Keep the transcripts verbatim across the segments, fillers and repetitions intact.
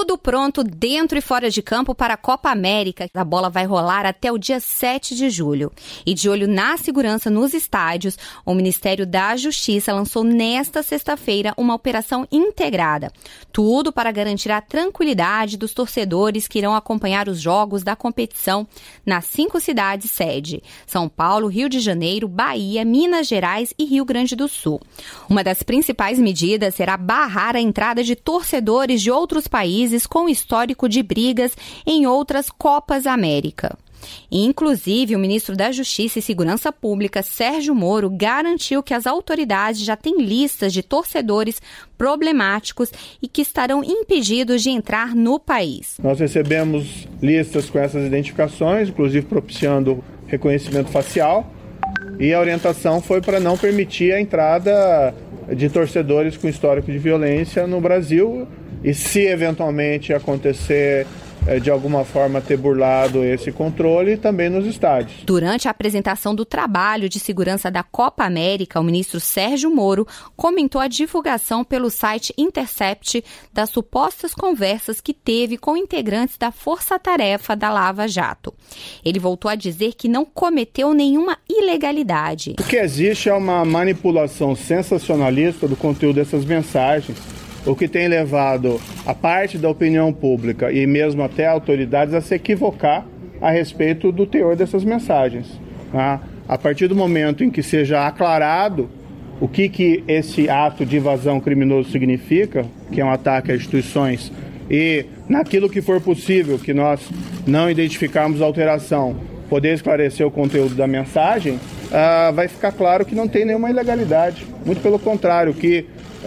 Tudo pronto dentro e fora de campo para a Copa América. A bola vai rolar até o dia sete de julho. E de olho na segurança nos estádios, o Ministério da Justiça lançou nesta sexta-feira uma operação integrada. Tudo para garantir a tranquilidade dos torcedores que irão acompanhar os jogos da competição nas cinco cidades sede: São Paulo, Rio de Janeiro, Bahia, Minas Gerais e Rio Grande do Sul. Uma das principais medidas será barrar a entrada de torcedores de outros países com histórico de brigas em outras Copas América. Inclusive, o ministro da Justiça e Segurança Pública, Sérgio Moro, garantiu que as autoridades já têm listas de torcedores problemáticos e que estarão impedidos de entrar no país. Nós recebemos listas com essas identificações, inclusive propiciando reconhecimento facial, e a orientação foi para não permitir a entrada de torcedores com histórico de violência no Brasil. E se eventualmente acontecer de alguma forma ter burlado esse controle, também nos estádios. Durante a apresentação do trabalho de segurança da Copa América, o ministro Sérgio Moro comentou a divulgação pelo site Intercept das supostas conversas que teve com integrantes da Força-Tarefa da Lava Jato. Ele voltou a dizer que não cometeu nenhuma ilegalidade. O que existe é uma manipulação sensacionalista do conteúdo dessas mensagens, o que tem levado a parte da opinião pública e mesmo até autoridades a se equivocar a respeito do teor dessas mensagens. Tá? A partir do momento em que seja aclarado o que, que esse ato de invasão criminoso significa, que é um ataque a instituições, e naquilo que for possível, que nós não identificarmos alteração, poder esclarecer o conteúdo da mensagem, uh, vai ficar claro que não tem nenhuma ilegalidade. Muito pelo contrário, que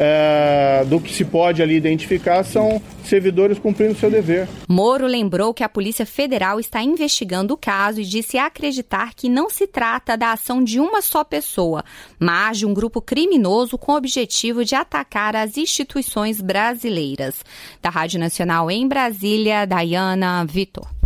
É, do que se pode ali identificar são servidores cumprindo seu dever. Moro lembrou que a Polícia Federal está investigando o caso e disse acreditar que não se trata da ação de uma só pessoa, mas de um grupo criminoso com o objetivo de atacar as instituições brasileiras. Da Rádio Nacional em Brasília, Dayana Vitor.